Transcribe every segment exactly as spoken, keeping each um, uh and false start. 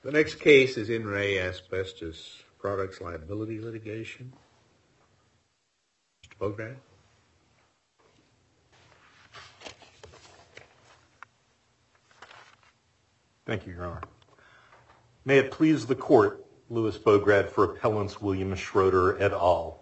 The next case is in re Asbestos Products Liability Litigation. Mister Bograd. Thank you, Your Honor. May it please the Court, Louis Bograd for Appellants William Schroeder et al.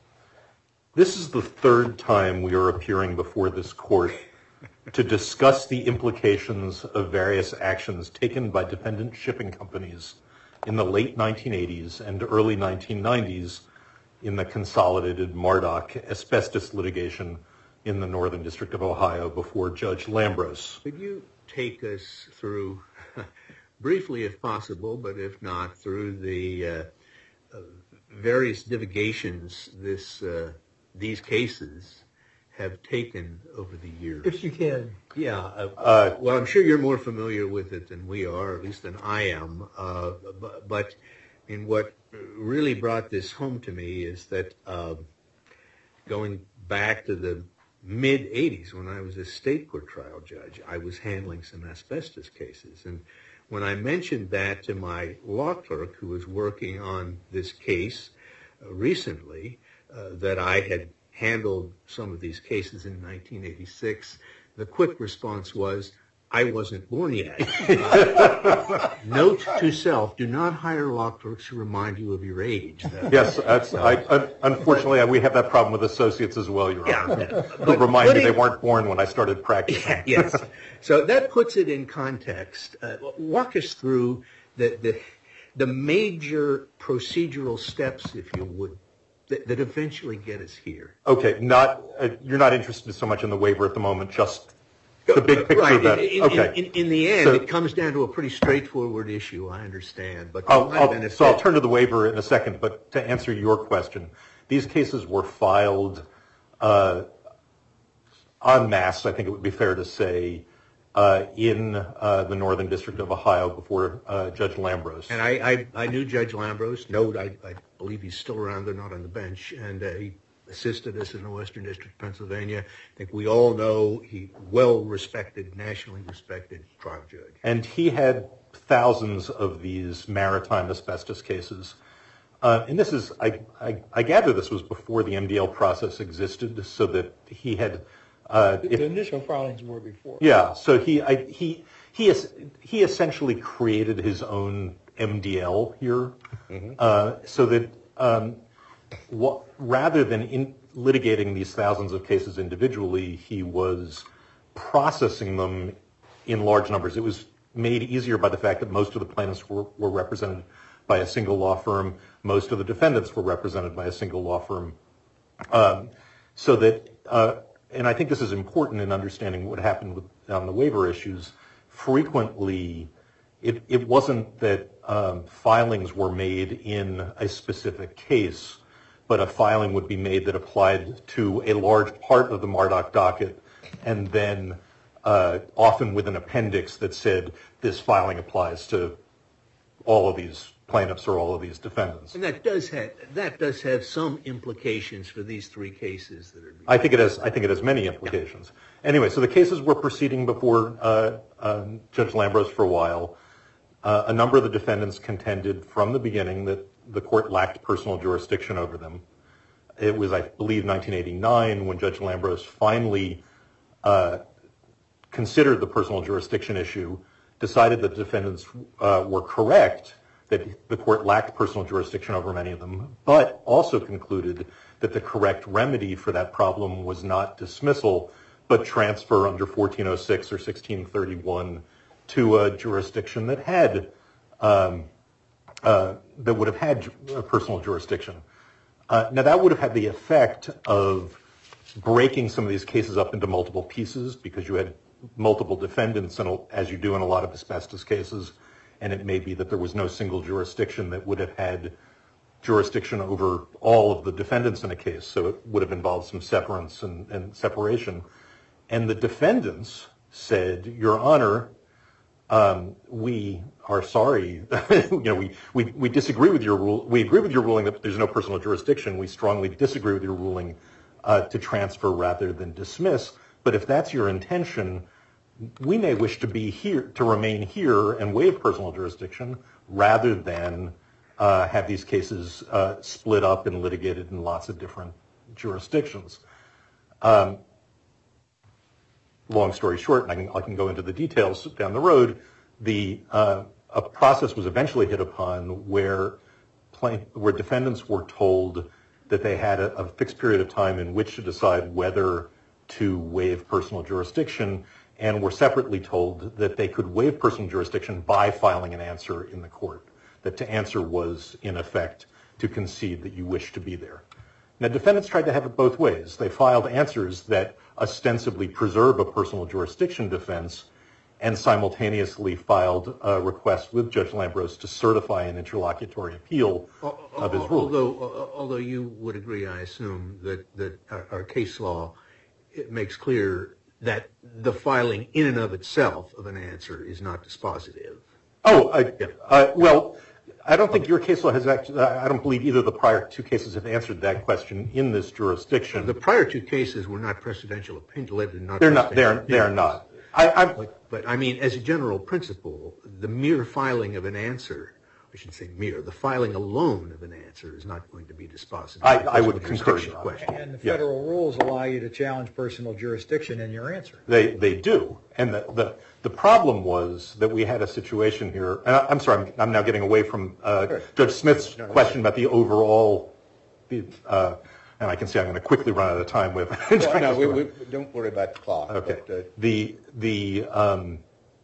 This is the third time we are appearing before this Court to discuss the implications of various actions taken by dependent shipping companies in the late nineteen eighties and early nineteen nineties in the consolidated Marduk asbestos litigation in the Northern District of Ohio before Judge Lambros. Could you take us through, briefly if possible, but if not, through the uh, uh, various divagations this uh, these cases have taken over the years? If you can. Yeah. Uh, uh, well, I'm sure you're more familiar with it than we are, at least than I am. Uh, but, but in what really brought this home to me is that uh, going back to the mid eighties, when I was a state court trial judge, I was handling some asbestos cases. And when I mentioned that to my law clerk, who was working on this case uh, recently, uh, that I had handled some of these cases in nineteen eighty-six, the quick response was, I wasn't born yet. Uh, note to self, do not hire law clerks who remind you of your age. Yes, that's, I, un, unfortunately, we have that problem with associates as well, Your Honor, yeah, who remind me they weren't born when I started practicing. Yes, so that puts it in context. Uh, walk us through the, the, the major procedural steps, if you would, that, that eventually get us here. Okay, not uh, you're not interested so much in the waiver at the moment, just the big picture. Right. That, in, okay. In, in, in the end, so, it comes down to a pretty straightforward issue, I understand. But I'll, I'll, so I'll turn to the waiver in a second, but to answer your question, these cases were filed uh, en masse, I think it would be fair to say, uh, in uh, the Northern District of Ohio before uh, Judge Lambros. And I, I, I knew Judge Lambros. No, I, I believe he's still around there, not on the bench. And uh, he assisted us in the Western District of Pennsylvania. I think we all know he well-respected, nationally respected trial judge. And he had thousands of these maritime asbestos cases. Uh, and this is, I, I, I gather this was before the M D L process existed, so that he had... Uh, the, if, the initial filings were before. Yeah, so he I, he he he essentially created his own M D L here, mm-hmm. uh, so that um, what, rather than in litigating these thousands of cases individually, he was processing them in large numbers. It was made easier by the fact that most of the plaintiffs were, were represented by a single law firm. Most of the defendants were represented by a single law firm, um, so that. Uh, And I think this is important in understanding what happened with, on the waiver issues. Frequently, it, it wasn't that um, filings were made in a specific case, but a filing would be made that applied to a large part of the Marduk docket, and then uh, often with an appendix that said this filing applies to all of these plaintiffs or all of these defendants. And that does have that does have some implications for these three cases that are. I think it has. I think it has many implications. Yeah. Anyway, so the cases were proceeding before uh, um, Judge Lambros for a while. Uh, a number of the defendants contended from the beginning that the court lacked personal jurisdiction over them. It was, I believe, nineteen eighty-nine when Judge Lambros finally uh, considered the personal jurisdiction issue, decided that the defendants uh, were correct, that the court lacked personal jurisdiction over many of them, but also concluded that the correct remedy for that problem was not dismissal, but transfer under fourteen oh six or sixteen thirty-one to a jurisdiction that had, um, uh, that would have had personal jurisdiction. Uh, now that would have had the effect of breaking some of these cases up into multiple pieces, because you had multiple defendants, and as you do in a lot of asbestos cases, and it may be that there was no single jurisdiction that would have had jurisdiction over all of the defendants in a case, so it would have involved some severance and, and separation. And the defendants said, Your Honor, um, we are sorry. you know, we, we, we disagree with your rule. We agree with your ruling that there's no personal jurisdiction. We strongly disagree with your ruling uh, to transfer rather than dismiss. But if that's your intention, we may wish to be here, to remain here and waive personal jurisdiction rather than uh, have these cases uh, split up and litigated in lots of different jurisdictions. Um, long story short, and I can, I can go into the details down the road, the uh, a process was eventually hit upon where plain, where defendants were told that they had a, a fixed period of time in which to decide whether to waive personal jurisdiction, and were separately told that they could waive personal jurisdiction by filing an answer in the court, that to answer was, in effect, to concede that you wish to be there. Now, defendants tried to have it both ways. They filed answers that ostensibly preserve a personal jurisdiction defense and simultaneously filed a request with Judge Lambros to certify an interlocutory appeal of his ruling. Although, although you would agree, I assume, that, that our, our case law, it makes clear that the filing in and of itself of an answer is not dispositive. Oh, I, yeah. uh, well, I don't think your case law has actually, I don't believe either of the prior two cases have answered that question in this jurisdiction. The prior two cases were not precedential opinion. Not they're not, they're, they're not. I, I'm, but, but I mean, as a general principle, the mere filing of an answer, I should say mere, the filing alone of an answer is not going to be dispositive. I, I would concur. And the federal yeah. rules allow you to challenge personal jurisdiction in your answer. They they do. And the, the, the problem was that we had a situation here, and I, I'm sorry, I'm, I'm now getting away from uh, sure. Judge Smith's no, question about the overall, the, uh, and I can see I'm going to quickly run out of time with. Well, no, we, we, don't worry about the clock. Okay. But, uh, the the um,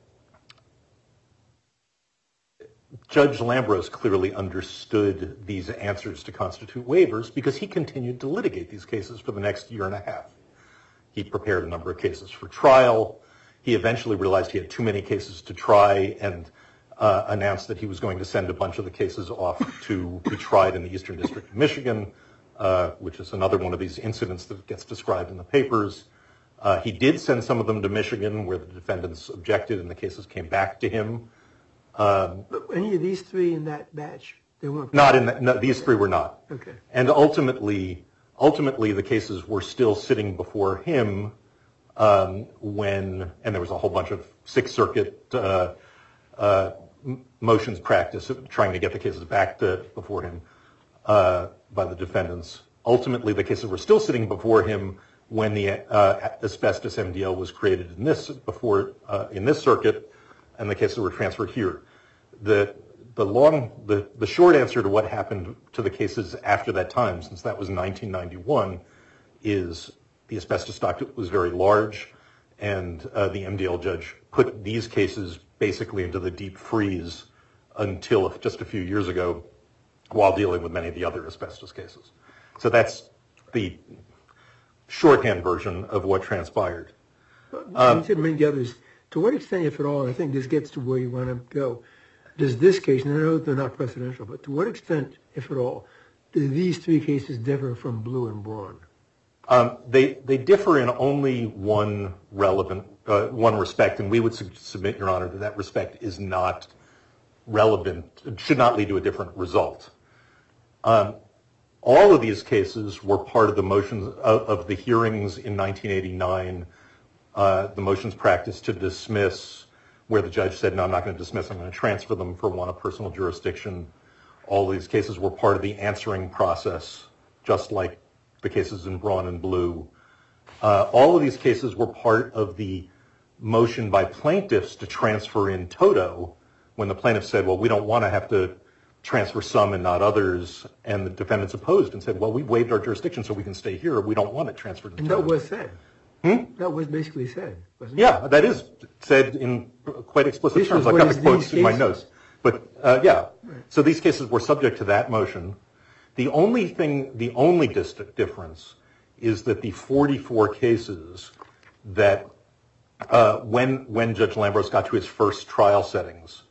Judge Lambros clearly understood these answers to constitute waivers because he continued to litigate these cases for the next year and a half. He prepared a number of cases for trial. He eventually realized he had too many cases to try and uh, announced that he was going to send a bunch of the cases off to be tried in the Eastern District of Michigan, uh, which is another one of these incidents that gets described in the papers. Uh, he did send some of them to Michigan where the defendants objected and the cases came back to him. Um, but any of these three in that batch, they weren't? Not in that, no, these three were not. Okay. And ultimately, ultimately the cases were still sitting before him um, when, and there was a whole bunch of Sixth Circuit uh, uh, motions practice of trying to get the cases back to before him uh, by the defendants. Ultimately, the cases were still sitting before him when the uh, asbestos M D L was created in this before uh, in this circuit. And the cases were transferred here. The the long the, the short answer to what happened to the cases after that time, since that was nineteen ninety-one, is the asbestos stock was very large, and uh, the M D L judge put these cases basically into the deep freeze until just a few years ago, while dealing with many of the other asbestos cases. So that's the shorthand version of what transpired. Um, many others. To what extent, if at all, and I think this gets to where you want to go, does this case, and I know they're not precedential, but to what extent, if at all, do these three cases differ from Blue and Braun? Um, they they differ in only one relevant, uh, one respect, and we would su- submit, Your Honor, that that respect is not relevant, should not lead to a different result. Um, all of these cases were part of the motions of, of the hearings in nineteen eighty-nine. Uh, the motions practice to dismiss, where the judge said, no, I'm not going to dismiss, I'm going to transfer them for one of personal jurisdiction. All of these cases were part of the answering process, just like the cases in Braun and Blue. Uh, all of these cases were part of the motion by plaintiffs to transfer in toto, when the plaintiff said, well, we don't want to have to transfer some and not others, and the defendants opposed and said, well, we waived our jurisdiction so we can stay here, we don't want it transferred in toto. And that was said. Hmm? That was basically said, wasn't it? Yeah, that is said in quite explicit this terms. I've got the quotes in my notes. But, uh, yeah, right. So these cases were subject to that motion. The only thing, the only dis- difference is that the forty-four cases that, uh, when when Judge Lambros got to his first trial settings,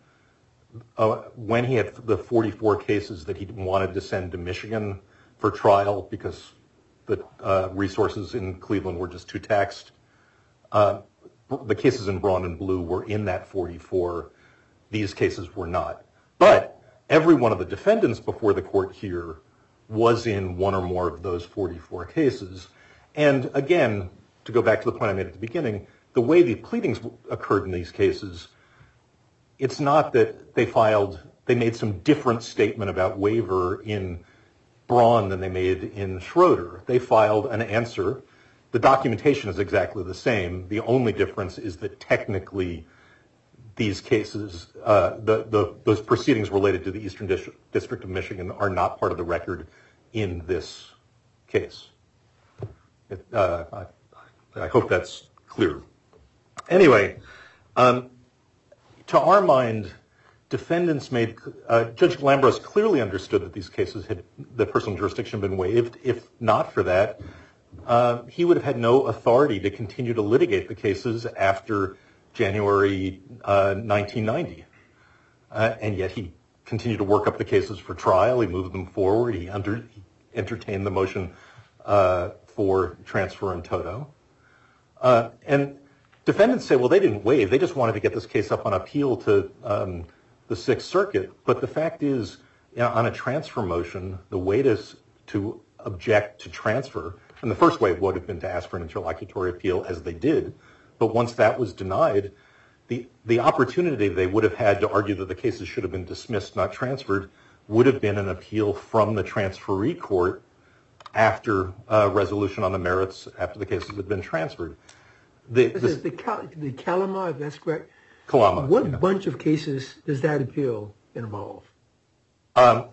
uh, when he had the forty-four cases that he wanted to send to Michigan for trial because the uh, resources in Cleveland were just too taxed. Uh, the cases in Braun and Blue were in that forty-four. These cases were not. But every one of the defendants before the court here was in one or more of those forty-four cases. And again, to go back to the point I made at the beginning, the way the pleadings occurred in these cases, it's not that they filed, they made some different statement about waiver in Braun than they made in Schroeder. They filed an answer. The documentation is exactly the same. The only difference is that technically these cases, uh, the, the, those proceedings related to the Eastern District, District of Michigan are not part of the record in this case. It, uh, I, I hope that's clear. Anyway, um, to our mind, defendants made, uh, Judge Lambros clearly understood that these cases had, the personal jurisdiction had been waived. If not for that, uh, he would have had no authority to continue to litigate the cases after January uh, nineteen ninety. Uh, and yet he continued to work up the cases for trial. He moved them forward. He, under, he entertained the motion uh, for transfer in toto. Uh, and defendants say, well, they didn't waive. They just wanted to get this case up on appeal to um, the Sixth Circuit. But the fact is, you know, on a transfer motion, the way to, to object to transfer, and the first way would have been to ask for an interlocutory appeal, as they did. But once that was denied, the, the opportunity they would have had to argue that the cases should have been dismissed, not transferred, would have been an appeal from the transferee court after uh, resolution on the merits, after the cases had been transferred. The, this the, is the, Cal- the Kalama, if that's correct. Kalama. What yeah. bunch of cases does that appeal involve? Um,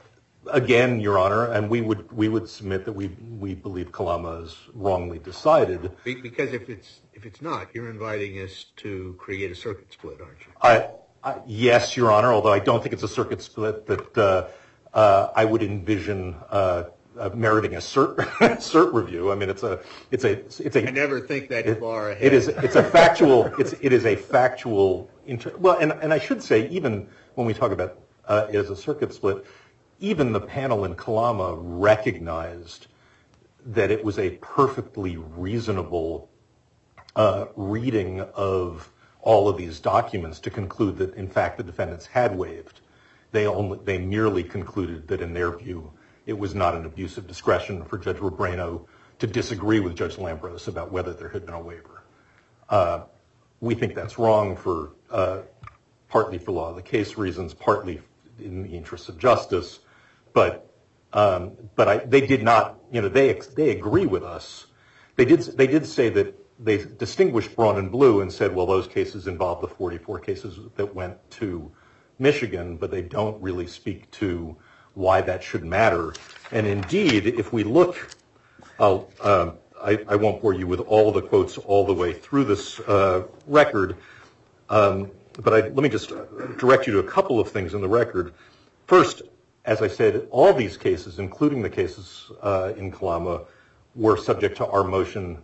again, Your Honor, and we would we would submit that we we believe Kalama is wrongly decided. Because if it's if it's not, you're inviting us to create a circuit split, aren't you? I, I, yes, Your Honor, although I don't think it's a circuit split that uh, uh, I would envision uh, uh, meriting a cert cert review. I mean, it's a it's a it's a. I never think that it, far ahead. It is it's a factual it's it is a factual inter, well, and and I should say, even when we talk about uh, it as a circuit split, even the panel in Kalama recognized that it was a perfectly reasonable uh, reading of all of these documents to conclude that, in fact, the defendants had waived. They only they merely concluded that, in their view, it was not an abuse of discretion for Judge Rebrano to disagree with Judge Lambros about whether there had been a waiver. Uh, we think that's wrong for uh, partly for law of the case reasons, partly in the interest of justice. But um, but I, they did not, you know, they they agree with us. They did they did say that they distinguished Braun and Blue and said, well, those cases involve the forty-four cases that went to Michigan, but they don't really speak to why that should matter. And indeed, if we look, I'll, uh, I, I won't bore you with all the quotes all the way through this uh, record, um, but I, let me just direct you to a couple of things in the record. First, as I said, all these cases, including the cases uh, in Kalama, were subject to our motion,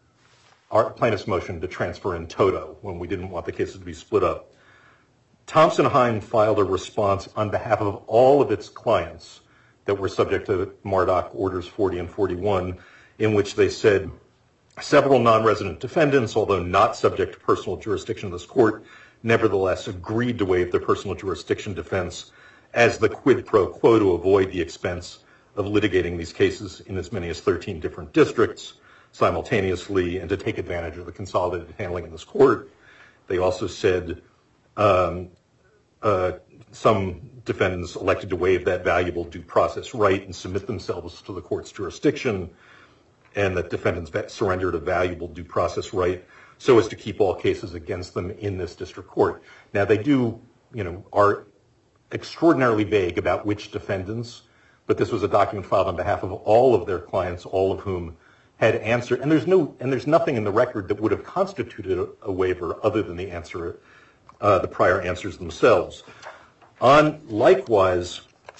our plaintiff's motion to transfer in toto when we didn't want the cases to be split up. Thompson Hine filed a response on behalf of all of its clients that were subject to Marduk Orders forty and forty-one, in which they said several non-resident defendants, although not subject to personal jurisdiction of this court, nevertheless agreed to waive their personal jurisdiction defense as the quid pro quo to avoid the expense of litigating these cases in as many as thirteen different districts simultaneously and to take advantage of the consolidated handling in this court. They also said um, uh, some defendants elected to waive that valuable due process right and submit themselves to the court's jurisdiction, and that defendants surrendered a valuable due process right so as to keep all cases against them in this district court. Now, they do, you know, are extraordinarily vague about which defendants, but this was a document filed on behalf of all of their clients, all of whom had answered, and there's no, and there's nothing in the record that would have constituted a, a waiver other than the answer, uh, the prior answers themselves. On likewise,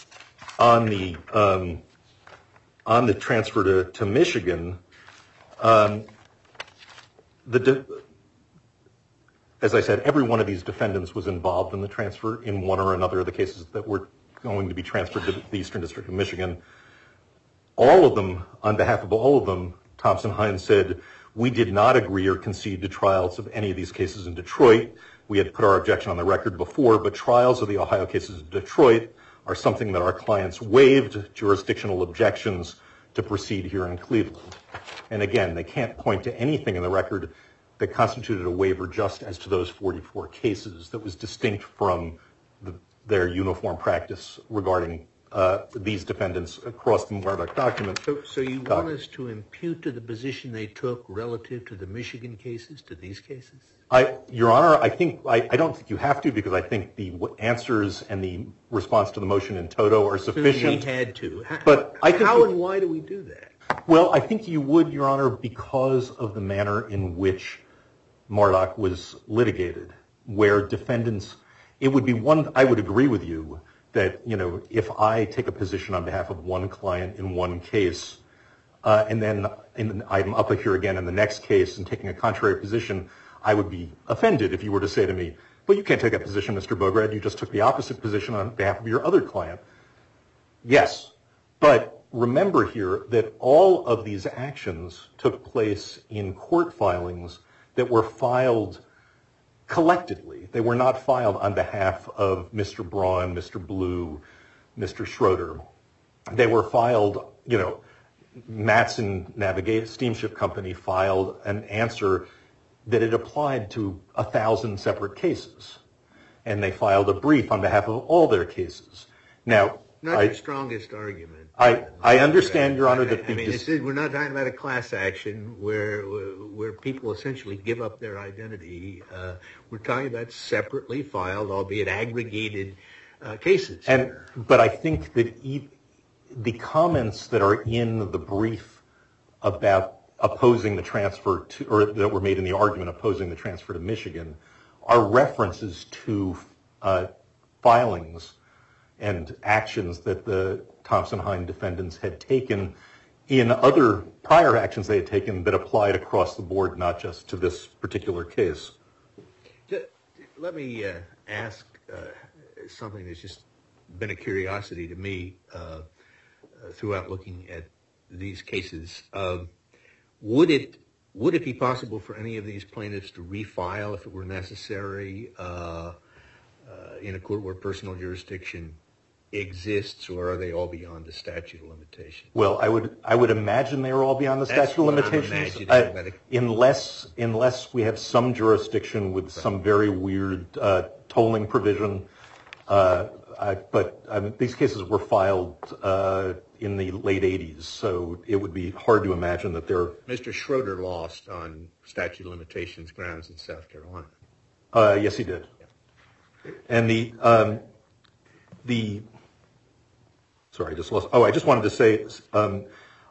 on the um, on the transfer to, to Michigan, um, the de- as I said, every one of these defendants was involved in the transfer in one or another of the cases that were going to be transferred to the Eastern District of Michigan. All of them, on behalf of all of them, Thompson Hine said, we did not agree or concede to trials of any of these cases in Detroit. We had put our objection on the record before, but trials of the Ohio cases in Detroit are something that our clients waived jurisdictional objections to proceed here in Cleveland. And again, they can't point to anything in the record that constituted a waiver just as to those forty-four cases that was distinct from the, their uniform practice regarding uh, these defendants across the Murdoch document. So, so you want us to impute to the position they took relative to the Michigan cases, to these cases? I, Your Honor, I think I, I don't think you have to, because I think the answers and the response to the motion in toto are sufficient. We had to. How, but I think how we, and why do we do that? Well, I think you would, Your Honor, because of the manner in which Murdoch was litigated, where defendants, it would be one, I would agree with you that, you know, if I take a position on behalf of one client in one case, uh, and then in, I'm up here again in the next case and taking a contrary position, I would be offended if you were to say to me, well, you can't take that position, Mister Bograd, you just took the opposite position on behalf of your other client. Yes, but remember here that all of these actions took place in court filings that were filed collectively. They were not filed on behalf of Mister Braun, Mister Blue, Mister Schroeder. They were filed, you know, Matson Navigate Steamship Company filed an answer that it applied to a thousand separate cases. And they filed a brief on behalf of all their cases. Now, Not I, your strongest argument. I, I understand, Your Honor, that I mean, this is, we're not talking about a class action where where people essentially give up their identity. Uh, we're talking about separately filed, albeit aggregated, uh, cases. And but I think that e- the comments that are in the brief about opposing the transfer to, or that were made in the argument opposing the transfer to Michigan, are references to uh, filings and actions that the Thompson-Hein defendants had taken in other prior actions they had taken that applied across the board, not just to this particular case. Let me uh, ask uh, something that's just been a curiosity to me uh, uh, throughout looking at these cases. Um, would it would it be possible for any of these plaintiffs to refile if it were necessary uh, uh, in a court where personal jurisdiction exists, or are they all beyond the statute of limitations? Well, I would I would imagine they are all beyond the That's statute of what I'm limitations, uh, imagining. unless unless we have some jurisdiction with some very weird uh, tolling provision. Uh, I, but I mean, these cases were filed uh, in the late eighties, so it would be hard to imagine that they're. Mister Schroeder lost on statute of limitations grounds in South Carolina. Uh, yes, he did. Yeah. And the um, the. Sorry, I just lost. Oh, I just wanted to say um,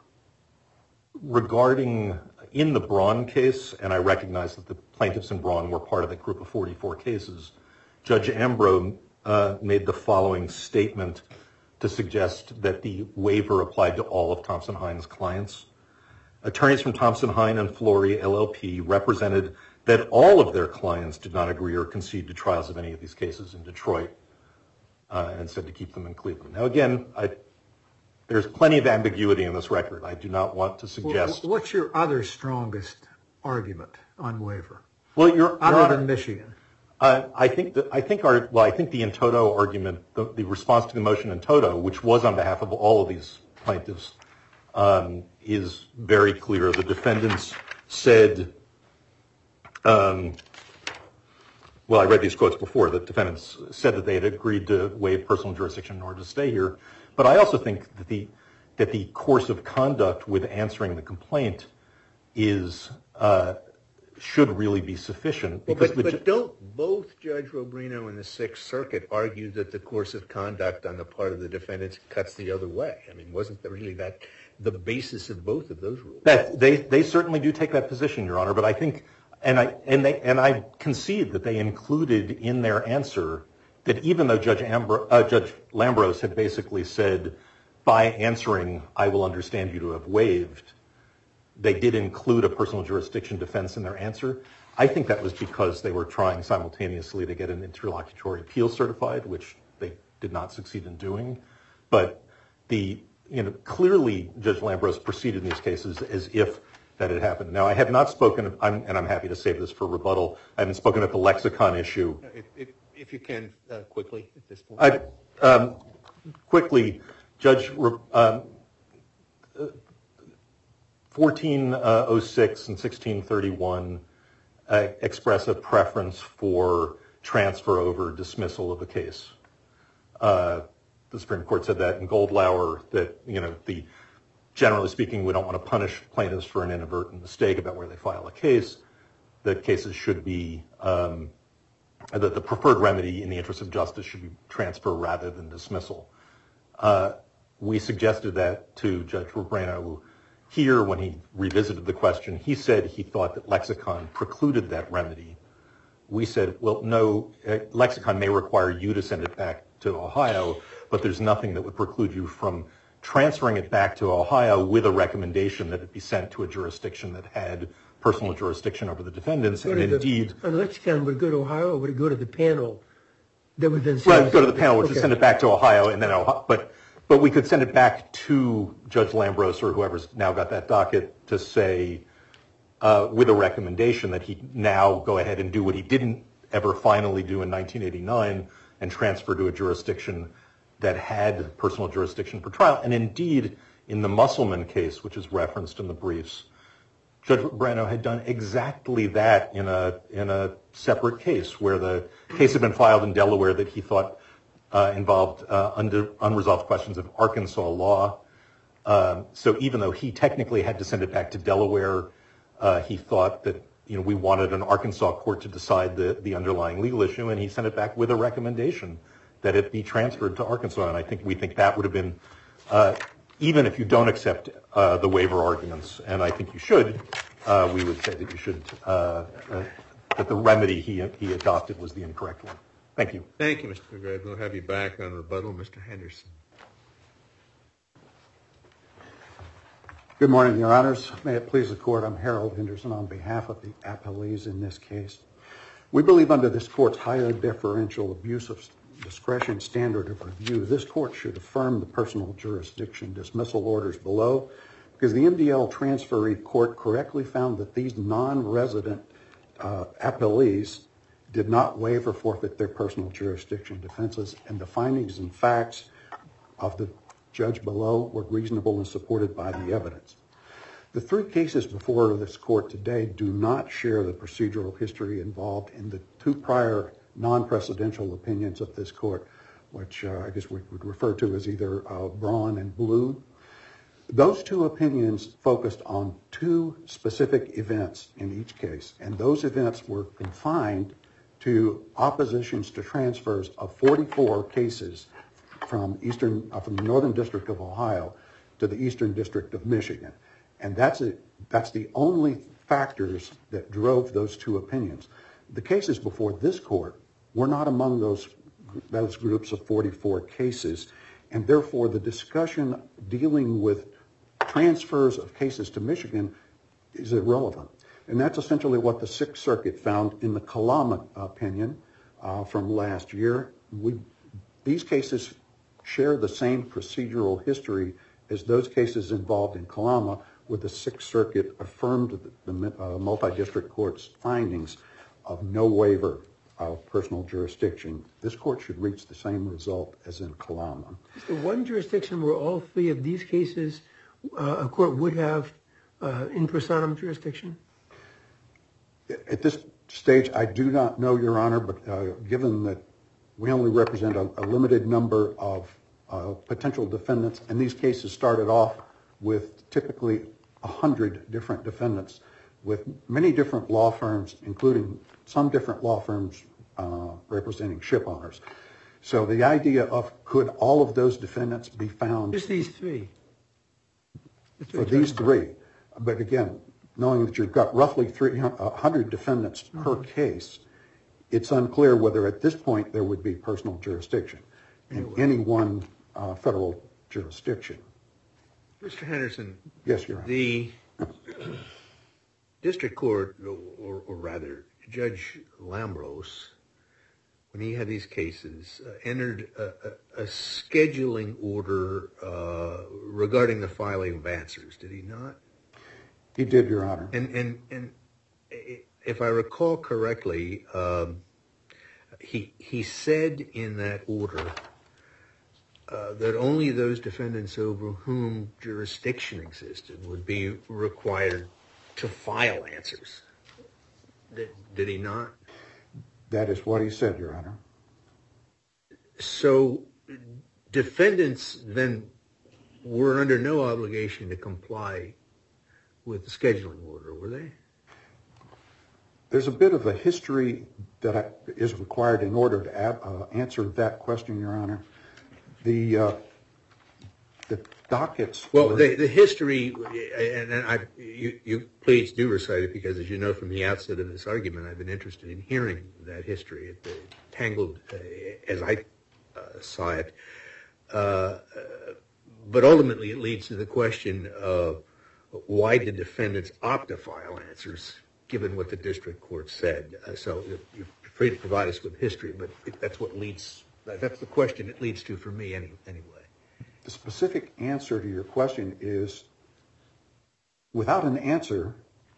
regarding in the Braun case, and I recognize that the plaintiffs in Braun were part of the group of forty-four cases. Judge Ambrose uh, made the following statement to suggest that the waiver applied to all of Thompson-Hein's clients. Attorneys from Thompson-Hein and Flory L L P represented that all of their clients did not agree or concede to trials of any of these cases in Detroit, uh, and said to keep them in Cleveland. Now, again, I, there's plenty of ambiguity in this record. I do not want to suggest. Well, what's your other strongest argument on waiver? Well, your other your Honor, than Michigan. Uh, I think that I think our well, I think the in toto argument, the, the response to the motion in toto, which was on behalf of all of these plaintiffs, um, is very clear. The defendants said, um, well, I read these quotes before. The defendants said that they had agreed to waive personal jurisdiction in order to stay here. But I also think that the that the course of conduct with answering the complaint is. Uh, should really be sufficient. Because well, but, but don't both Judge Robrino and the Sixth Circuit argue that the course of conduct on the part of the defendants cuts the other way? I mean, wasn't that really that the basis of both of those rules? That they they certainly do take that position, Your Honor. But I think, and I and they and I concede that they included in their answer that even though Judge Ambro, uh, Judge Lambros had basically said, by answering, I will understand you to have waived, they did include a personal jurisdiction defense in their answer. I think that was because they were trying simultaneously to get an interlocutory appeal certified, which they did not succeed in doing. But the, you know, clearly Judge Lambros proceeded in these cases as if that had happened. Now, I have not spoken, I'm, and I'm happy to save this for rebuttal, I haven't spoken at the lexicon issue. If, if, if you can, uh, quickly at this point. I, um, quickly, Judge, um, uh, fourteen oh six and sixteen thirty-one uh, express a preference for transfer over dismissal of the case. Uh, the Supreme Court said that in Goldlauer, that, you know, the generally speaking, we don't want to punish plaintiffs for an inadvertent mistake about where they file a case. That cases should be, um, that the preferred remedy in the interest of justice should be transfer rather than dismissal. Uh, we suggested that to Judge Rebrano here when he revisited the question. He said he thought that Lexicon precluded that remedy. We said, well, no, uh, Lexicon may require you to send it back to Ohio, but there's nothing that would preclude you from transferring it back to Ohio with a recommendation that it be sent to a jurisdiction that had personal jurisdiction over the defendants. And indeed, the, Lexicon would go to Ohio, or would it go to the panel that would then right, go to the panel, which okay. would send it back to Ohio, and then Ohio, but but we could send it back to Judge Lambros or whoever's now got that docket to say uh, with a recommendation that he now go ahead and do what he didn't ever finally do in nineteen eighty-nine and transfer to a jurisdiction that had personal jurisdiction for trial. And indeed, in the Musselman case, which is referenced in the briefs, Judge Rebrano had done exactly that in a in a separate case where the case had been filed in Delaware that he thought uh, involved uh, under, unresolved questions of Arkansas law. Um, so even though he technically had to send it back to Delaware, uh, he thought that you know we wanted an Arkansas court to decide the, the underlying legal issue, and he sent it back with a recommendation that it be transferred to Arkansas. And I think we think that would have been, uh, even if you don't accept uh, the waiver arguments, and I think you should, uh, we would say that you should, uh, uh, that the remedy he he adopted was the incorrect one. Thank you. Thank you, Mister McGrath. We'll have you back on rebuttal. Mister Henderson. Good morning, Your Honors. May it please the Court, I'm Harold Henderson on behalf of the appellees in this case. We believe under this Court's higher differential abuse of discretion standard of review, this Court should affirm the personal jurisdiction dismissal orders below because the M D L transferee court correctly found that these non-resident uh, appellees did not waive or forfeit their personal jurisdiction defenses, and the findings and facts of the judge below were reasonable and supported by the evidence. The three cases before this Court today do not share the procedural history involved in the two prior non-precedential opinions of this Court, which uh, I guess we would refer to as either uh, Braun and Blue. Those two opinions focused on two specific events in each case, and those events were confined to oppositions to transfers of forty-four cases from eastern, uh, from the Northern District of Ohio to the Eastern District of Michigan. And that's, a, that's the only factors that drove those two opinions. The cases before this Court were not among those, those groups of forty-four cases, and therefore the discussion dealing with transfers of cases to Michigan is irrelevant. And that's essentially what the Sixth Circuit found in the Kalama opinion uh, from last year. We, these cases share the same procedural history as those cases involved in Kalama, where the Sixth Circuit affirmed the, the uh, multi-district court's findings of no waiver of personal jurisdiction. This Court should reach the same result as in Kalama. Is there one jurisdiction where all three of these cases uh, a court would have uh, in personam jurisdiction? At this stage, I do not know, Your Honor, but uh, given that we only represent a, a limited number of uh, potential defendants, and these cases started off with typically a hundred different defendants with many different law firms, including some different law firms uh, representing ship owners. So the idea of could all of those defendants be found... Just these three. For these three. But again, knowing that you've got roughly three hundred defendants mm-hmm. per case, it's unclear whether at this point there would be personal jurisdiction in anyway. any one uh, federal jurisdiction. Mister Henderson. Yes, Your Honor. The district court, or, or rather Judge Lambros, when he had these cases, uh, entered a, a, a scheduling order uh, regarding the filing of answers, did he not? He did, Your Honor. And and and if I recall correctly, um, he he said in that order uh, that only those defendants over whom jurisdiction existed would be required to file answers. Did, did he not? That is what he said, Your Honor. So defendants then were under no obligation to comply with the scheduling order, were they? There's a bit of a history that I, is required in order to ab, uh, answer that question, Your Honor. The uh, the dockets. Well, were, the, the history, and, and I, you, you please do recite it, because as you know from the outset of this argument, I've been interested in hearing that history. It, it tangled, uh, as I uh, saw it. Uh, but ultimately, it leads to the question of why did defendants opt to file answers, given what the district court said. Uh, so you're free to provide us with history, but that's what leads, that's the question it leads to for me any, anyway. The specific answer to your question is, without an answer,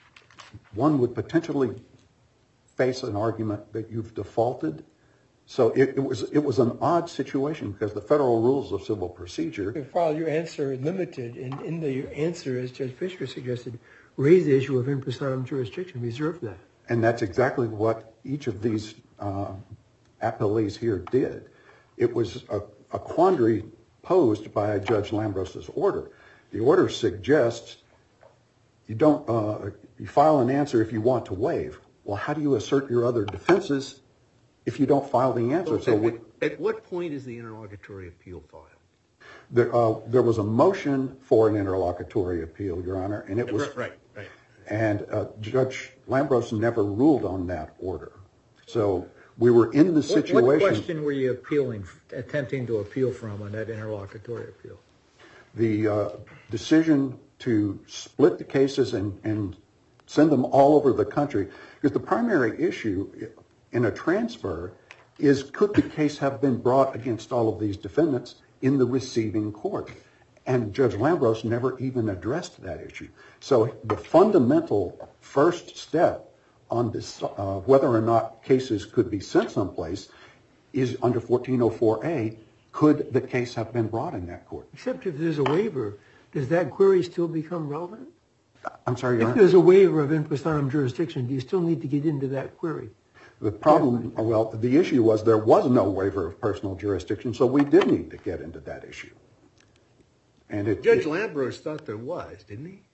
one would potentially face an argument that you've defaulted. So it, it was it was an odd situation, because the federal rules of civil procedure. You file your answer limited, and in the answer, as Judge Fischer suggested, raise the issue of in personam jurisdiction, reserve that. And that's exactly what each of these uh, appellees here did. It was a, a quandary posed by Judge Lambros's order. The order suggests you don't uh, you file an answer if you want to waive. Well, how do you assert your other defenses if you don't file the answer? So, so at, we, at what point is the interlocutory appeal filed? There, uh, there was a motion for an interlocutory appeal, Your Honor, and it was right, right, right. And uh, Judge Lambros never ruled on that order. So we were in the situation. What, what question were you appealing, attempting to appeal from on that interlocutory appeal? The uh, decision to split the cases and, and send them all over the country, because the primary issue in a transfer is, could the case have been brought against all of these defendants in the receiving court? And Judge Lambros never even addressed that issue. So the fundamental first step on this, uh, whether or not cases could be sent someplace, is under fourteen oh four A, could the case have been brought in that court? Except if there's a waiver, does that query still become relevant? I'm sorry, Your If Honor? there's a waiver of in personam jurisdiction, do you still need to get into that query? The problem, well, the issue was there was no waiver of personal jurisdiction, so we did need to get into that issue. And it, Judge it, Lambros thought there was, didn't he?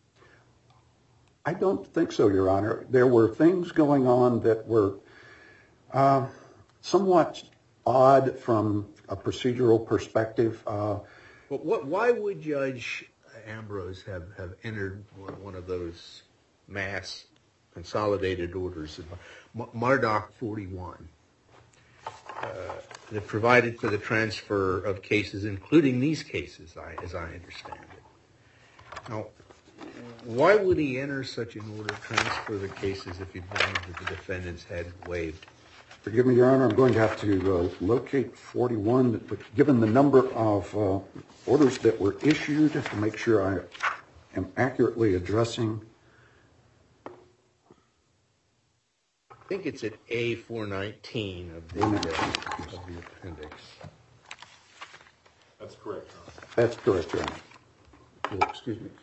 I don't think so, Your Honor. There were things going on that were uh, somewhat odd from a procedural perspective. Uh, But what? Why would Judge Ambrose have, have entered one of those mass consolidated orders, Marduk forty-one, uh, that provided for the transfer of cases, including these cases, I, as I understand it? Now, why would he enter such an order to transfer the cases if he believed that the defendants had waived? Forgive me, Your Honor, I'm going to have to uh, locate forty-one, but given the number of uh, orders that were issued, to make sure I am accurately addressing. I think it's at A four nineteen of the, uh, of the appendix. That's correct, Your Honor. That's correct, Your Honor. Oh, excuse me.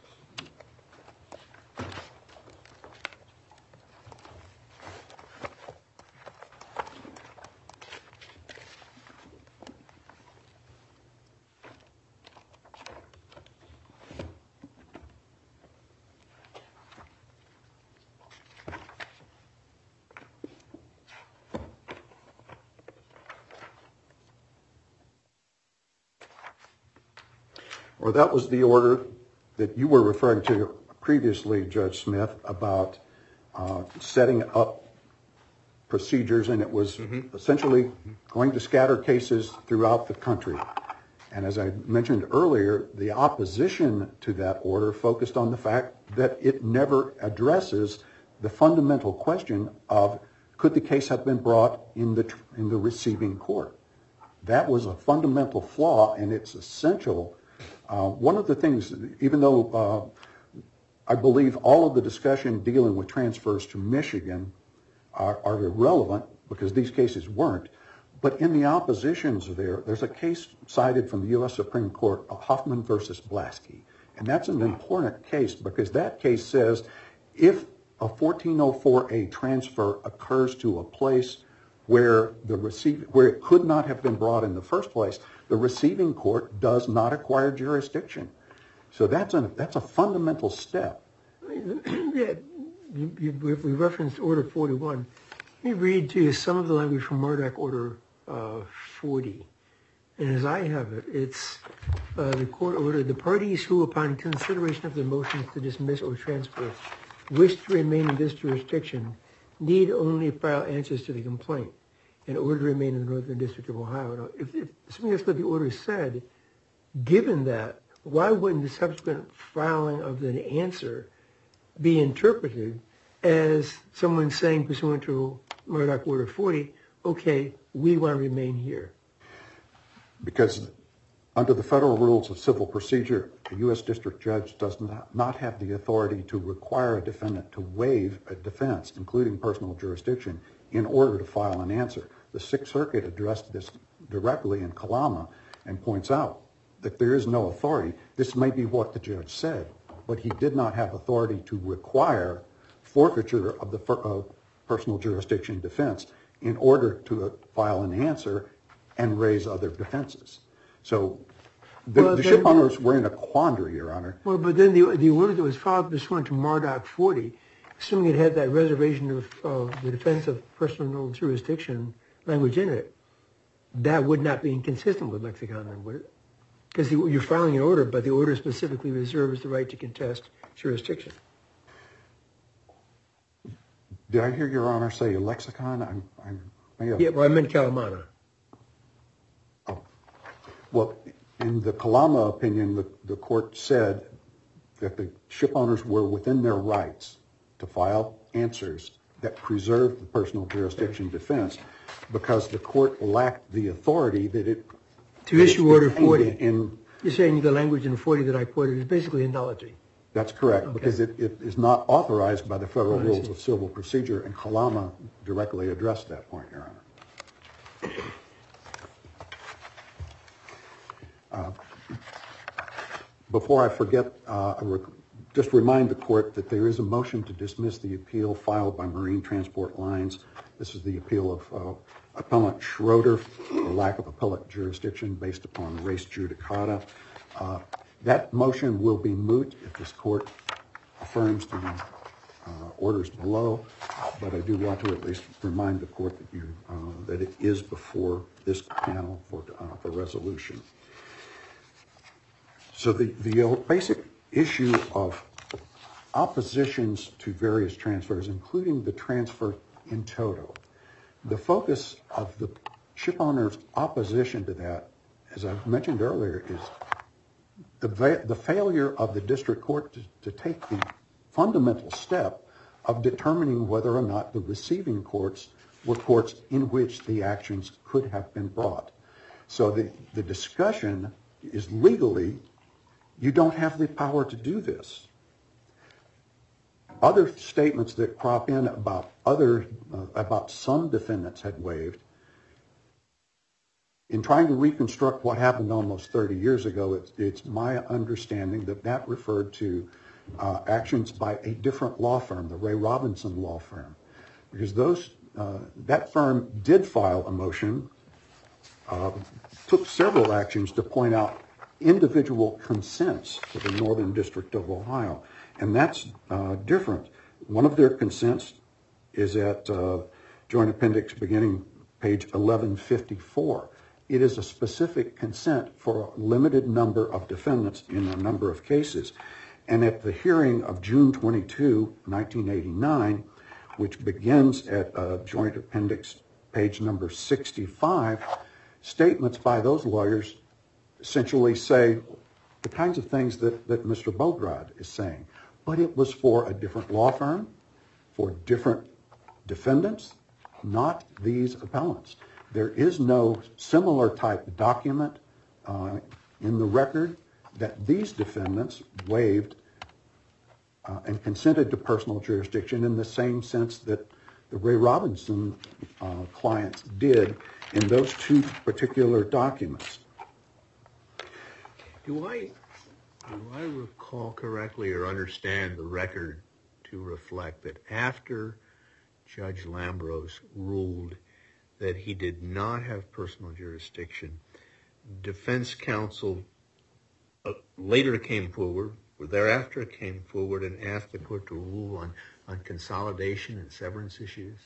Well, that was the order that you were referring to previously, Judge Smith, about uh, setting up procedures, and it was mm-hmm. essentially going to scatter cases throughout the country. And as I mentioned earlier, the opposition to that order focused on the fact that it never addresses the fundamental question of, could the case have been brought in the in the receiving court? That was a fundamental flaw, and it's essential. Uh, one of the things, even though uh, I believe all of the discussion dealing with transfers to Michigan are, are irrelevant, because these cases weren't, but in the oppositions there, there's a case cited from the U S Supreme Court, uh, Hoffman versus Blasky, and that's an important case, because that case says if a fourteen oh four A transfer occurs to a place where the receive where it could not have been brought in the first place, the receiving court does not acquire jurisdiction. So that's a that's a fundamental step. Yeah, you, you, if we referenced Order forty-one, let me read to you some of the language from Murdoch Order uh, forty. And as I have it, it's uh, the court ordered the parties who, upon consideration of the motions to dismiss or transfer, wish to remain in this jurisdiction, need only file answers to the complaint in order to remain in the Northern District of Ohio. Now, if, if assuming that's what the order said, given that, why wouldn't the subsequent filing of the answer be interpreted as someone saying, pursuant to Murdoch Order forty, okay, we want to remain here? Because under the federal rules of civil procedure, a U S district judge does not, not have the authority to require a defendant to waive a defense, including personal jurisdiction, in order to file an answer. The Sixth Circuit addressed this directly in Kalama and points out that there is no authority. This may be what the judge said, but he did not have authority to require forfeiture of the uh, personal jurisdiction defense in order to uh, file an answer and raise other defenses. So the, well, the then, ship owners were in a quandary, Your Honor. Well, but then the, the order that was filed pursuant to Murdoch forty, assuming it had that reservation of, of the defense of personal jurisdiction language in it, that would not be inconsistent with lexicon, then, would it? Because you're filing an order, but the order specifically reserves the right to contest jurisdiction. Did I hear Your Honor say a lexicon? I'm, I'm, may have... Yeah, well, I meant Kalamana. Oh. Well, in the Kalama opinion, the, the court said that the ship owners were within their rights to file answers that preserved the personal jurisdiction defense because the court lacked the authority that it... To issue Order forty. In, You're saying the language in forty that I quoted is basically a nullity. That's correct, okay. Because it, it is not authorized by the federal oh, rules of civil procedure, and Kalama directly addressed that point, Your Honor. Uh, before I forget, uh, I rec- just remind the court that there is a motion to dismiss the appeal filed by Marine Transport Lines. This is the appeal of uh, Appellant Schroeder for lack of appellate jurisdiction based upon res judicata. Uh, that motion will be moot if this court affirms the uh, orders below, but I do want to at least remind the court that you uh, that it is before this panel for uh, for resolution. So the, the basic issue of oppositions to various transfers, including the transfer in toto, the focus of the ship owner's opposition to that, as I mentioned earlier, is the, va- the failure of the district court to, to take the fundamental step of determining whether or not the receiving courts were courts in which the actions could have been brought. So the, the discussion is legally, you don't have the power to do this. Other statements that crop in about other, uh, about some defendants had waived. In trying to reconstruct what happened almost thirty years ago, it's, it's my understanding that that referred to uh, actions by a different law firm, the Ray Robinson law firm, because those uh, that firm did file a motion, uh, took several actions to point out individual consents to the Northern District of Ohio. And that's uh, different. One of their consents is at uh, Joint Appendix beginning page eleven fifty-four. It is a specific consent for a limited number of defendants in a number of cases. And at the hearing of June twenty-second, nineteen eighty-nine, which begins at uh, Joint Appendix page number sixty-five, statements by those lawyers essentially say the kinds of things that, that Mister Bograd is saying. But it was for a different law firm, for different defendants, not these appellants. There is no similar type document uh, in the record that these defendants waived uh, and consented to personal jurisdiction in the same sense that the Ray Robinson uh, clients did in those two particular documents. Do I, do I recall correctly or understand the record to reflect that after Judge Lambros ruled that he did not have personal jurisdiction, defense counsel uh, later came forward, or thereafter came forward and asked the court to rule on, on consolidation and severance issues?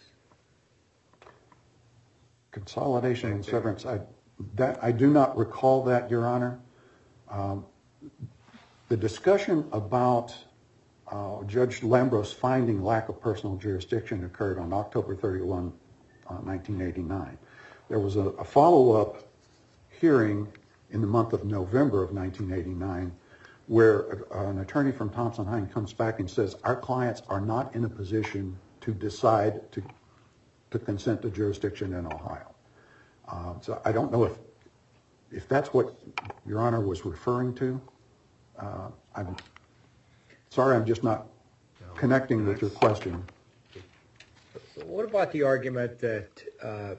Consolidation and severance, I, that, I do not recall that, Your Honor. Um, the discussion about uh, Judge Lambros finding lack of personal jurisdiction occurred on October thirty-first, uh, nineteen eighty-nine. There was a, a follow-up hearing in the month of November of nineteen eighty-nine where a, an attorney from Thompson Hine comes back and says, our clients are not in a position to decide to, to consent to jurisdiction in Ohio. Um, so I don't know if if that's what Your Honor was referring to. Uh, I'm sorry, I'm just not no, connecting with your question. What about the argument that uh,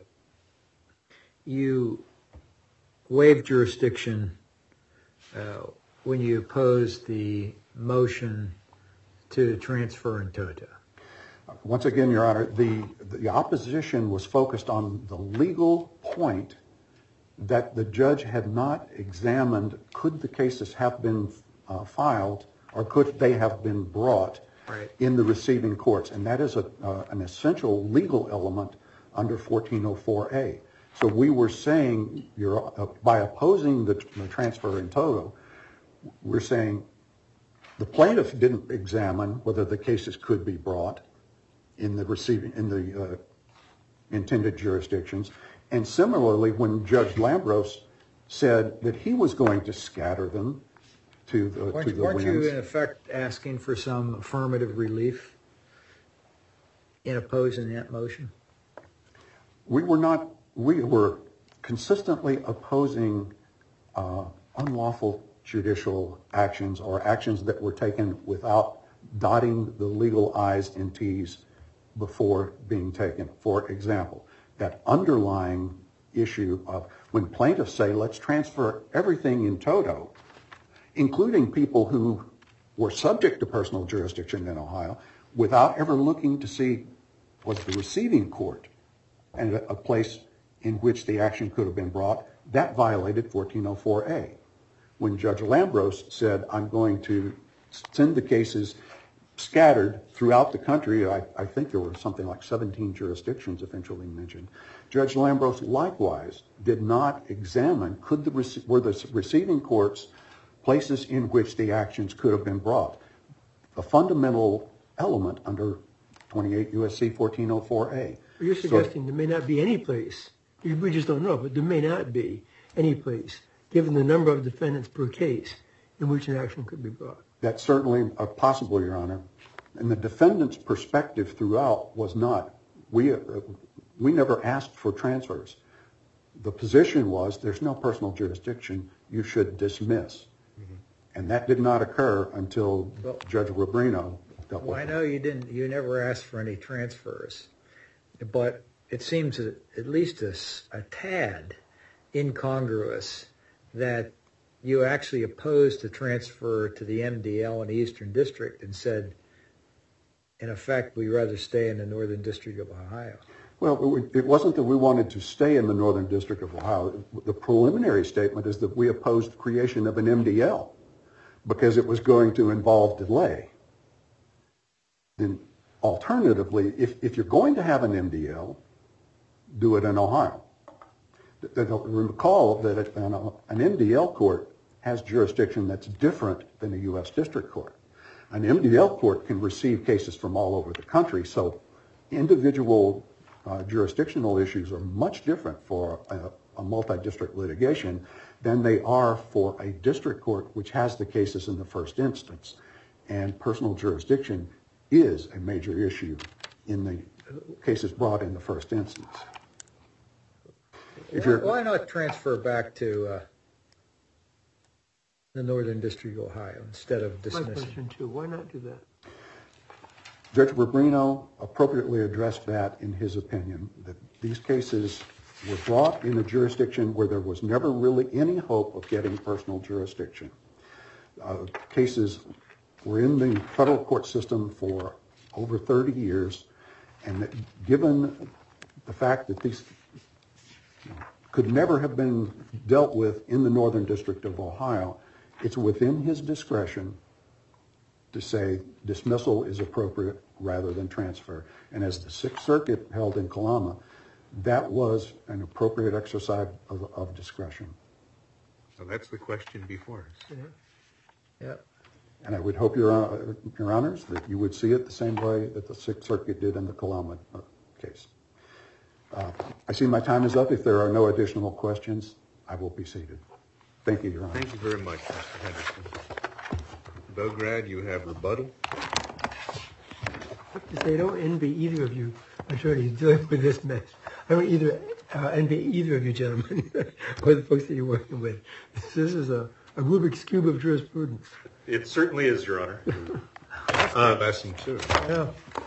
you waived jurisdiction uh, when you opposed the motion to transfer in toto? Once again, Your Honor, the, the opposition was focused on the legal point that the judge had not examined, could the cases have been uh, filed or could they have been brought right. in the receiving courts. And that is a, uh, an essential legal element under fourteen oh four A. So we were saying, you're, uh, by opposing the, the transfer in toto, we're saying the plaintiff didn't examine whether the cases could be brought in the receiving, in the uh, intended jurisdictions. And similarly, when Judge Lambros said that he was going to scatter them to the, weren't, to the weren't winds. you, in effect, asking for some affirmative relief in opposing that motion? We were not, we were consistently opposing uh, unlawful judicial actions or actions that were taken without dotting the legal I's and T's before being taken. For example, that underlying issue of when plaintiffs say, let's transfer everything in toto, including people who were subject to personal jurisdiction in Ohio, without ever looking to see was the receiving court and a place in which the action could have been brought, that violated fourteen oh four A. When Judge Lambros said, I'm going to send the cases scattered throughout the country, I, I think there were something like seventeen jurisdictions eventually mentioned, Judge Lambros likewise did not examine, could the were the receiving courts places in which the actions could have been brought. A fundamental element under twenty-eight U S C fourteen oh four A. You're suggesting so, there may not be any place, we just don't know, but there may not be any place, given the number of defendants per case, in which an action could be brought. That's certainly possible, Your Honor. And the defendant's perspective throughout was not, we, uh, we never asked for transfers. The position was, there's no personal jurisdiction, you should dismiss. Mm-hmm. And that did not occur until well, Judge Rubino dealt well, with I know you didn't, you never asked for any transfers, but it seems at least a, a tad incongruous that you actually opposed the transfer to the M D L in the Eastern District and said, in effect, we'd rather stay in the Northern District of Ohio. Well, it wasn't that we wanted to stay in the Northern District of Ohio. The preliminary statement is that we opposed the creation of an M D L because it was going to involve delay. Then, alternatively, if, if you're going to have an M D L, do it in Ohio. Recall that an M D L court has jurisdiction that's different than a U S District Court. An M D L court can receive cases from all over the country, so individual uh, jurisdictional issues are much different for a, a multi-district litigation than they are for a district court which has the cases in the first instance. And personal jurisdiction is a major issue in the cases brought in the first instance. If you're, why not transfer back to uh, the Northern District of Ohio instead of dismissing? My question too. Why not do that? Judge Rubino appropriately addressed that in his opinion, that these cases were brought in a jurisdiction where there was never really any hope of getting personal jurisdiction. Uh, cases were in the federal court system for over thirty years, and that given the fact that these could never have been dealt with in the Northern District of Ohio, it's within his discretion to say dismissal is appropriate rather than transfer. And as the Sixth Circuit held in Kalama, that was an appropriate exercise of, of discretion. So that's the question before us. Yeah. And I would hope, Your, uh, Your Honors, that you would see it the same way that the Sixth Circuit did in the Kalama uh, case. Uh, I see my time is up. If there are no additional questions, I will be seated. Thank you, Your Honor. Thank you very much, Mister Henderson. Bograd, you have rebuttal. I say, I don't envy either of you attorneys dealing with this mess. I don't either uh, envy either of you gentlemen or the folks that you're working with. This is a, a Rubik's Cube of jurisprudence. It certainly is, Your Honor. Uh, lesson two. Yeah.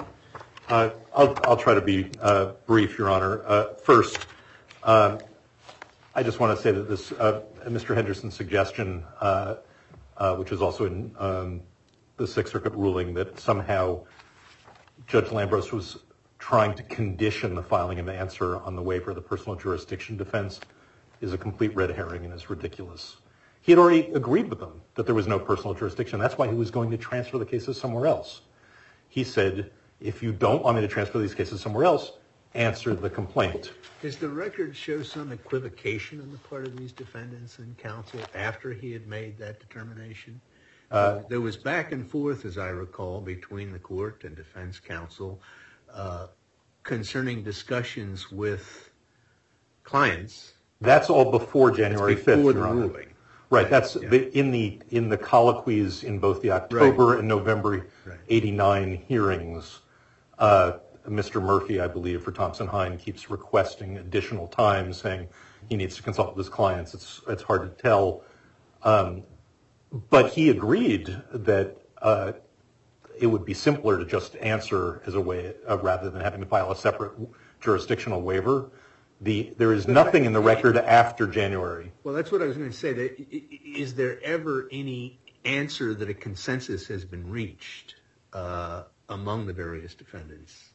Uh, I'll, I'll try to be uh, brief, Your Honor. Uh, first, um, I just want to say that this uh, Mister Henderson's suggestion, uh, uh, which is also in um, the Sixth Circuit ruling, that somehow Judge Lambros was trying to condition the filing of the answer on the waiver of the personal jurisdiction defense, is a complete red herring and is ridiculous. He had already agreed with them that there was no personal jurisdiction. That's why he was going to transfer the cases somewhere else. He said, if you don't want me to transfer these cases somewhere else, answer the complaint. Does the record show some equivocation on the part of these defendants and counsel after he had made that determination? Uh, there was back and forth, as I recall, between the court and defense counsel uh, concerning discussions with clients. That's all before January fifth, before Your the Honor. ruling. Right. That's Yeah. the, in the in the colloquies in both the October Right. and November Right. eighty-nine hearings. Uh, Mister Murphy, I believe, for Thompson Hine, keeps requesting additional time, saying he needs to consult with his clients. It's it's hard to tell, um, but he agreed that uh, it would be simpler to just answer as a way uh, rather than having to file a separate jurisdictional waiver. The there is nothing in the record after January. Well, that's what I was going to say. That, is there ever any answer that a consensus has been reached uh, among the various defendants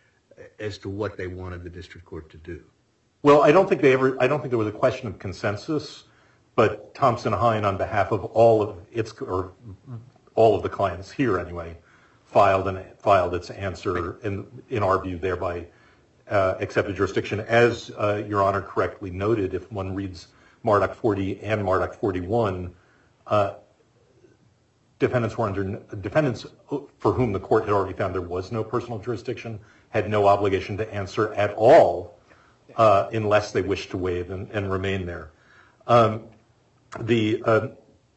as to what they wanted the district court to do? Well, I don't think they ever. I don't think there was a question of consensus. But Thompson Hine, on behalf of all of its or all of the clients here, anyway, filed and filed its answer, in in our view, thereby uh, accepted jurisdiction. As uh, Your Honor correctly noted, if one reads Marduk forty and Marduk forty-one, uh, defendants were under defendants for whom the court had already found there was no personal jurisdiction had no obligation to answer at all uh, unless they wished to waive and, and remain there. Um, the uh,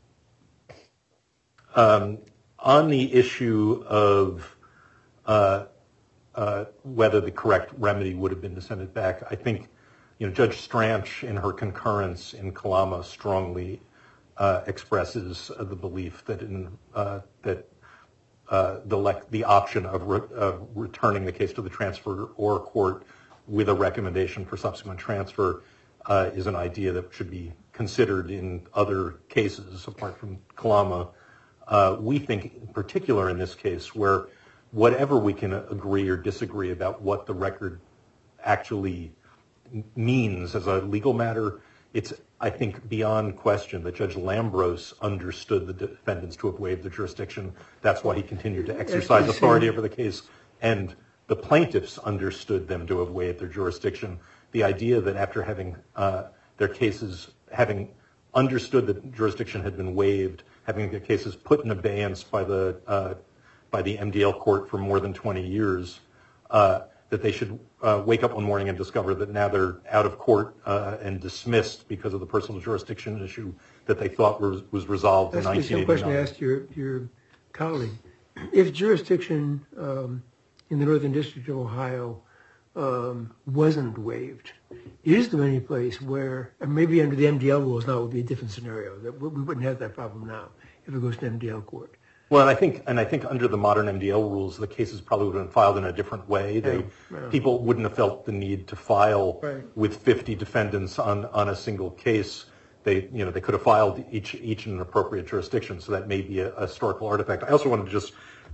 um, on the issue of uh, uh, whether the correct remedy would have been to send it back, I think you know Judge Stranch in her concurrence in Kalama strongly uh, expresses uh, the belief that in uh, that uh, the le- the option of re- uh, returning the case to the transfer or court with a recommendation for subsequent transfer uh, is an idea that should be considered in other cases apart from Kalama. Uh, we think in particular in this case where whatever we can agree or disagree about what the record actually means as a legal matter, it's, I think, beyond question that Judge Lambros understood the defendants to have waived the jurisdiction. That's why he continued to exercise authority over the case. And the plaintiffs understood them to have waived their jurisdiction. The idea that after having uh, their cases, having understood that jurisdiction had been waived, having their cases put in abeyance by the uh, by the M D L court for more than twenty years, uh, that they should uh, wake up one morning and discover that now they're out of court uh, and dismissed because of the personal jurisdiction issue that they thought was, was resolved in That's the nineteen same question I eighty-nine. asked your, your colleague. If jurisdiction um, in the Northern District of Ohio um, wasn't waived, is there any place where, and maybe under the M D L rules now it would be a different scenario, that we wouldn't have that problem now if it goes to M D L court? Well, and I think, and I think under the modern M D L rules, the cases probably would have been filed in a different way. They, Yeah, yeah. people wouldn't have felt the need to file Right. with fifty defendants on, on a single case. They, you know, they could have filed each each in an appropriate jurisdiction. So that may be a, a historical artifact. I also wanted to just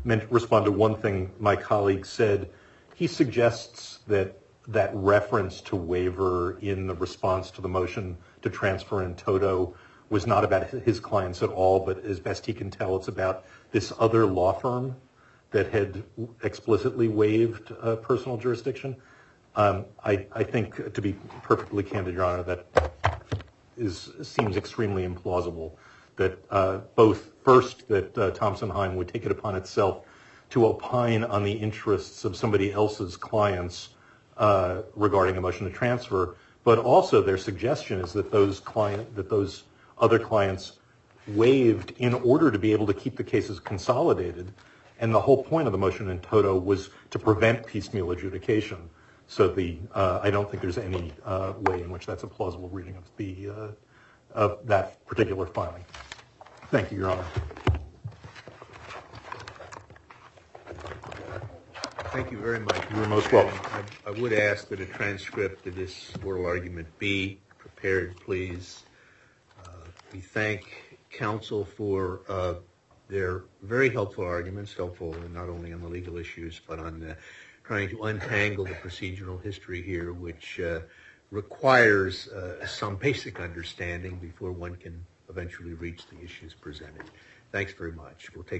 meant respond to one thing my colleague said. He suggests that that reference to waiver in the response to the motion to transfer in toto was not about his clients at all, but as best he can tell, it's about this other law firm that had explicitly waived uh, personal jurisdiction. Um, I, I think, to be perfectly candid, Your Honor, that is seems extremely implausible. That uh, both, first, that uh, Thompson-Hein would take it upon itself to opine on the interests of somebody else's clients uh, regarding a motion to transfer, but also their suggestion is that those client, that those other clients waived in order to be able to keep the cases consolidated, and the whole point of the motion in toto was to prevent piecemeal adjudication. So the uh, I don't think there's any uh, way in which that's a plausible reading of the uh, of that particular filing. Thank you, Your Honor. Thank you very much. You're most welcome. I, I would ask that a transcript of this oral argument be prepared, please. Uh, we thank counsel for uh, their very helpful arguments, helpful not only on the legal issues, but on uh, trying to untangle the procedural history here, which uh, requires uh, some basic understanding before one can eventually reach the issues presented. Thanks very much. We'll take